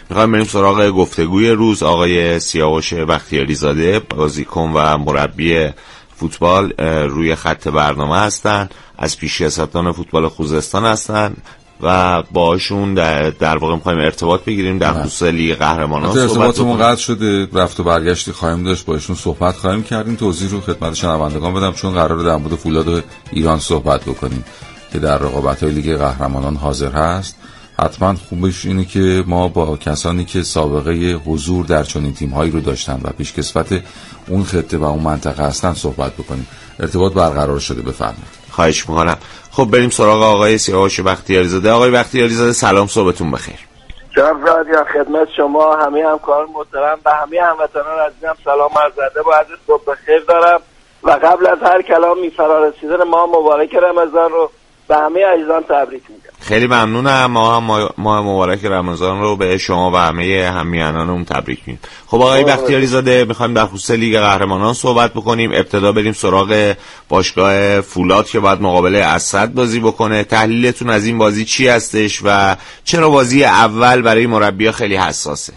میخوایم بریم سراغ گفتگوی روز. آقای سیاوش بختیاری زاده بازیکن و مربی فوتبال روی خط برنامه هستن، از پیشکسوتان فوتبال خوزستان هستن و باهاشون در واقع می‌خوایم ارتباط بگیریم در خصوص لیگ قهرمانان. ارتباطمون قطع شده، رفت و برگشتی خواهیم داشت، با ایشون صحبت خواهیم کردیم. توضیح رو خدمت شنوندگان بدم چون قراره در مورد فولاد ایران صحبت بکنیم که در رقابت‌های لیگ قهرمانان حاضر هست. حتما خوبش اینه که ما با کسانی که سابقه حضور در چنین تیم‌هایی رو داشتن و پیشکسوت اون خطه و اون منطقه هستن صحبت بکنیم. ارتباط برقرار شده، بفرمایید. خواهش می‌کنم. خب بریم سراغ آقای سیاوش بختیاری زاده. آقای بختیاری زاده سلام، صبحتون بخیر. جناب رادیو خدمت شما همه همکاران محترم و همه هموطنان عزیزم سلام عرض ادب و عرض صبح بخیر دارم و قبل از هر کلامی فرارسیدن ماه مبارک رمضان رو به همه عزیزان تبریک میگم. خیلی ممنونم. ما هم ماه مبارک رمضان رو به شما و همه همیهنانمون تبریک میگیم. خب آقای بختیاری زاده میخوایم در خصوص لیگ قهرمانان صحبت بکنیم. ابتدا بریم سراغ باشگاه فولاد که باید مقابل اسد بازی بکنه. تحلیلتون از این بازی چی هستش و چرا بازی اول برای مربی‌ها خیلی حساسه؟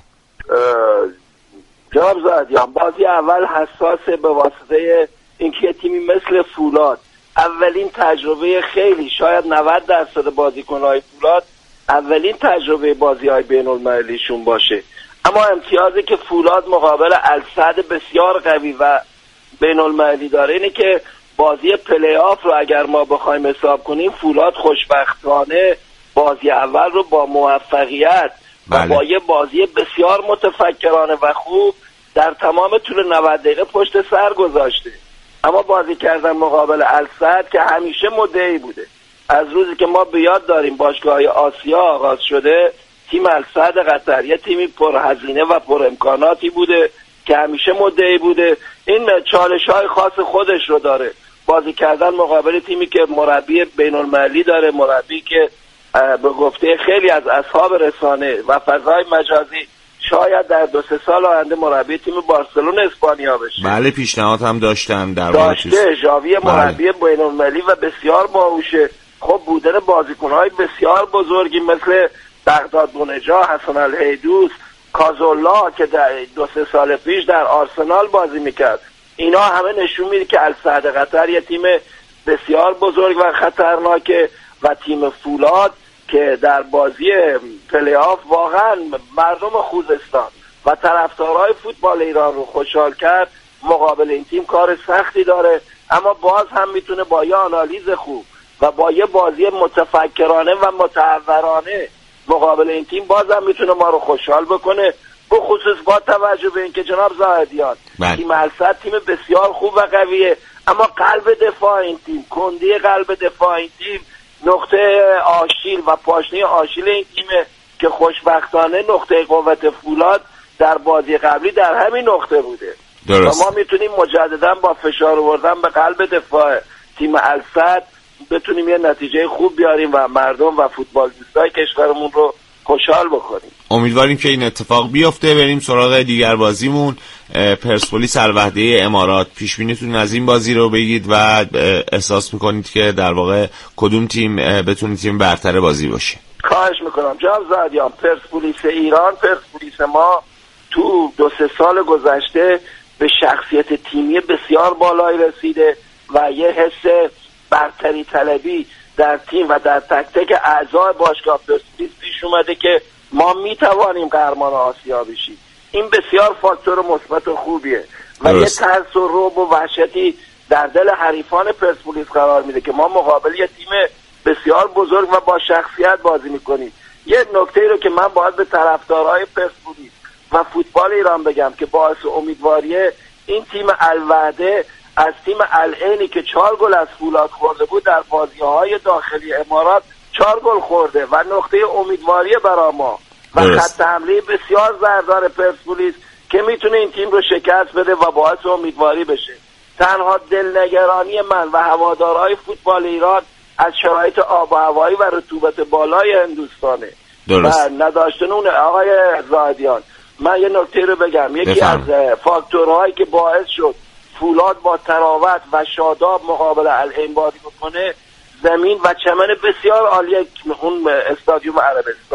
جناب زادیان، بازی اول حساسه به واسطه اینکه تیمی مثل فولاد اولین تجربه خیلی شاید 90% بازیکن‌های فولاد اولین تجربه بازی‌های بین‌المللیشون باشه، اما امتیازی که فولاد مقابل السد بسیار قوی و بین‌المللی داره اینه که بازی پلی آف رو اگر ما بخوایم حساب کنیم فولاد خوشبختانه بازی اول رو با موفقیت و با یه بازی بسیار متفکرانه و خوب در تمام طول 90 دقیقه پشت سر گذاشته. اما بازی کردن مقابل السد که همیشه مدعی بوده، از روزی که ما به یاد داریم باشگاه‌های آسیا آغاز شده، تیم السد قطر یه تیمی پرهزینه و پر امکاناتی بوده که همیشه مدعی بوده. این چالش‌های خاص خودش رو داره بازی کردن مقابل تیمی که مربی بین‌المللی داره، مربی که به گفته خیلی از اصحاب رسانه و فضای مجازی شاید در 2-3 سال آینده مربی تیم بارسلون اسپانیا بشه. بله پیشنهاد هم داشتن در داشته ژاوی مربی بین‌المللی و بسیار باهوشه. خب بودن بازیکن‌های بسیار بزرگی مثل بغداد بونجا، حسن الهیدوس، کازولا که در 2-3 سال پیش در آرسنال بازی میکرد، اینا همه نشون میده که السد قطر یه تیم بسیار بزرگ و خطرناکه و تیم فولاد که در بازی پلی آف واقعا مردم خوزستان و طرفدارای فوتبال ایران رو خوشحال کرد. مقابل این تیم کار سختی داره، اما باز هم میتونه با یه آنالیز خوب و با یه بازی متفکرانه و متحورانه مقابل این تیم باز هم میتونه ما رو خوشحال بکنه، به خصوص با توجه به اینکه جناب زاهدیان تیم السد تیم بسیار خوب و قویه، اما قلب دفاع این تیم، کندی قلب دفاع این تیم نقطه آشیل و پاشنه آشیل این تیمه که خوشبختانه نقطه قوت فولاد در بازی قبلی در همین نقطه بوده. درست. و ما میتونیم مجددا با فشار آوردن به قلب دفاع تیم السد بتونیم یه نتیجه خوب بیاریم و مردم و فوتبال دوستای کشورمون رو خوشحال بکنیم. امیدواریم که این اتفاق بیفته. بریم سراغ دیگر بازیمون، پرسپولیس الوحده امارات. پیش بینیتون از این بازی رو بگید و احساس میکنید که در واقع کدوم تیم بتونه تیم برتر بازی باشه. خواهش میکنم جناب زادیان، پرسپولیس ایران، پرسپولیس ما تو 2-3 سال گذشته به شخصیت تیمی بسیار بالایی رسیده و یه حس برتری طلبی در تیم و در تک تک اعضای باشگاه پرسپولیس پیش اومده که ما میتوانیم قهرمان آسیا بشیم. این بسیار فاکتور مثبت و خوبیه و یه ترس و رعب و وحشتی در دل حریفان پرسپولیس قرار میده که ما مقابل یه تیم بسیار بزرگ و با شخصیت بازی میکنیم. یه نکته رو که من باید به طرفدارای پرسپولیس و فوتبال ایران بگم که باعث امیدواریه، این تیم الوعده از تیم العینی که 4 گل از فولاد خورده بود در بازی‌های داخلی امارات 4 گل خورده و نقطه امیدواری برای ما و خط حمله بسیار زردار پرسپولیس که میتونه این تیم رو شکست بده و باعث امیدواری بشه. تنها دلنگرانی من و هوادارهای فوتبال ایران از شرایط آب و هوایی و رطوبت بالای هندوستانه و نداشتن اون. آقای زاهدیان، من یه نکته رو بگم، یکی از فاکتورهایی که باعث شد فولاد با تراوت و شاداب مقابل العین بازی بکنه زمین و چمن بسیار عالی اون استادیوم عربستان.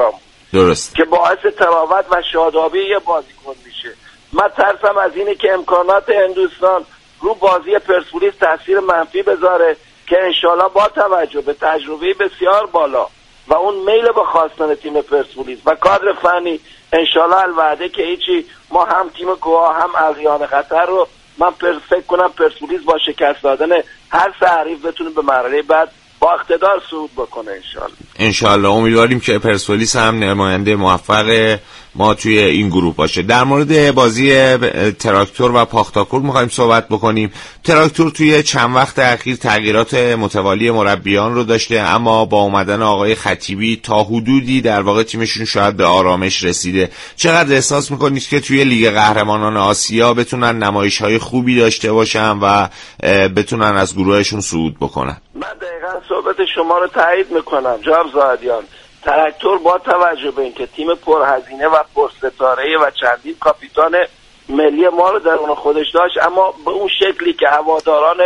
درست، که باعث تراوت و شادابی یه بازیکن میشه. من ترسم از اینه که امکانات هندوستان رو بازی پرسپولیس تاثیر منفی بذاره که انشالله با توجه به تجربه بسیار بالا و اون میل به خواستن تیم پرسپولیس و کادر فنی انشالله الوعده که هیچی، ما هم تیم گواه هم اقیان قطر رو من فکر کنم پرسپولیس با شکست دادن هر سه حریف بتونه به مرحله بعد با اقتدار صعود بکنه انشالله. امیدواریم که پرسپولیس هم نماینده موفق ما توی این گروه باشه. در مورد بازی تراکتور و پاختاکور می‌خوایم صحبت بکنیم. تراکتور توی چند وقت اخیر تغییرات متوالی مربیان رو داشته، اما با اومدن آقای خطیبی تا حدودی در واقع تیمشون شاید به آرامش رسیده. چقدر احساس می‌کنید که توی لیگ قهرمانان آسیا بتونن نمایش‌های خوبی داشته باشن و بتونن از گروهشون صعود بکنن؟ من دقیقاً صحبت شما رو تایید می‌کنم جناب زاهدیان. تراکتور با توجه به اینکه تیم پرهزینه و پرستاره و چندین کاپیتان ملی ما رو درون خودش داشت، اما به اون شکلی که هواداران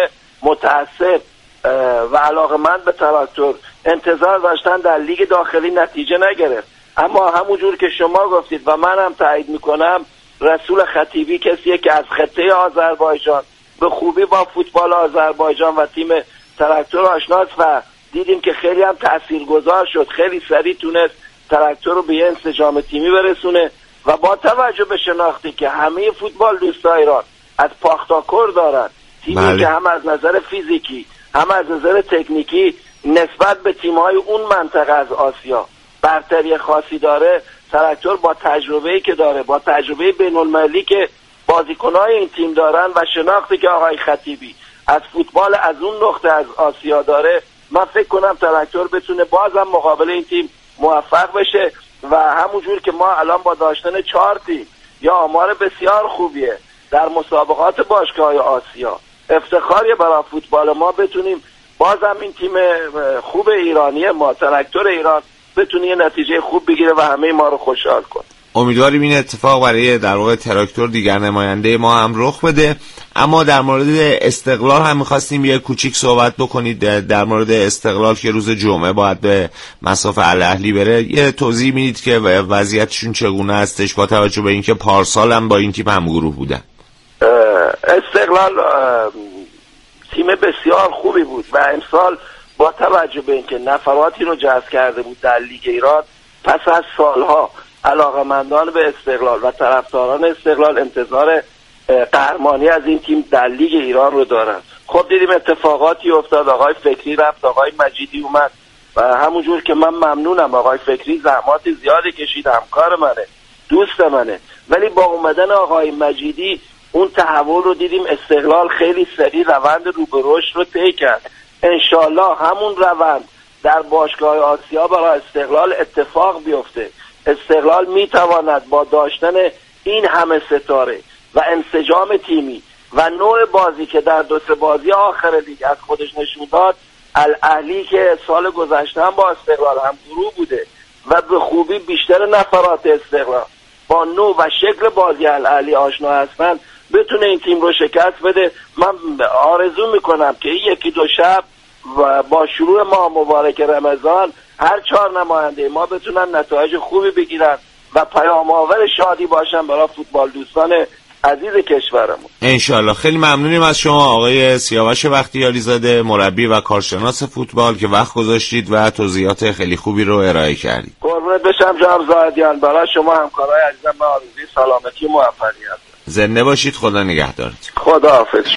متعصب و علاقه‌مند به تراکتور انتظار داشتن در لیگ داخلی نتیجه نگرفت. اما همونجور که شما گفتید و من هم تایید میکنم، رسول خطیبی کسیه که از خطه آذربایجان به خوبی با فوتبال آذربایجان و تیم تراکتور آشناست و دیدیم که خیلی هم تاثیرگذار شد، خیلی سریع تونست تراکتور رو به یه انسجام تیمی برسونه و با توجه به شناختی که همه فوتبال دوستای ایران از پاختاکور دارن، تیمی که هم از نظر فیزیکی هم از نظر تکنیکی نسبت به تیم‌های اون منطقه از آسیا برتری خاصی داره، تراکتور با تجربه‌ای که داره، با تجربه بین‌المللی که بازیکن‌های این تیم دارن و شناختی که آقای خطیبی از فوتبال از اون نقطه از آسیا داره، من فکر کنم تراکتور بتونه بازم مقابل این تیم موفق بشه و همونجور که ما الان با داشتن 4 تیم یا آمار بسیار خوبیه در مسابقات باشگاه‌های آسیا، افتخاریه برای فوتبال ما بتونیم بازم این تیم خوب ایرانی ما، تراکتور ایران، بتونه یه نتیجه خوب بگیره و همه ما رو خوشحال کنه. امیدواریم این اتفاق برای در واقع تراکتور دیگر نماینده ما هم رخ بده. اما در مورد استقلال هم می‌خواستیم یه کوچیک صحبت بکنید. در مورد استقلال که روز جمعه باید به مصاف الاهلی بره، یه توضیح میدید که وضعیتشون چگونه هستش با توجه به اینکه پارسال هم با این تیم همگروه بودن؟ استقلال تیم بسیار خوبی بود و امسال با توجه به اینکه نفراتی رو جذب کرده بود در لیگ ایران، پس از سالها علاقه‌مندان به استقلال و طرفداران استقلال انتظار قهرمانی از این تیم در لیگ ایران رو دارن. خب دیدیم اتفاقاتی افتاد، آقای فکری رفت، آقای مجیدی اومد و همونجور که من ممنونم، آقای فکری زحمات زیادی کشید، همکار منه، دوست منه، ولی با اومدن آقای مجیدی اون تحول رو دیدیم. استقلال خیلی سریع روند رو به رشد رو طی کرد. انشالله همون روند در باشگاه آسیا برای استقلال اتفاق بیفته. استقلال میتواند با داشتن این همه ستاره و انسجام تیمی و نوع بازی که در 2-3 بازی آخر لیگ از خودش نشون داد، الاهلی که سال گذشته هم با استقلال هم گروه بوده و به خوبی بیشتر نفرات استقلال با نوع و شکل بازی الاهلی آشنا هستن، بتونه این تیم رو شکست بده. من آرزو میکنم که یکی دو شب و با شروع ماه مبارک رمضان هر 4 نماینده ما بتونن نتایج خوبی بگیرن و پیام آور شادی باشن برای فوتبال دوستان عزیز کشورمون. انشالله. خیلی ممنونیم از شما آقای سیاوش بختیاری زاده، مربی و کارشناس فوتبال، که وقت گذاشتید و توضیحات خیلی خوبی رو ارائه کردید. قربونت بشم جناب زاهدیان. برای شما همکارای عزیزم من آرزوی سلامتی و موفقیت. زنده باشید. خدا نگهدارتون. خدا حافظ.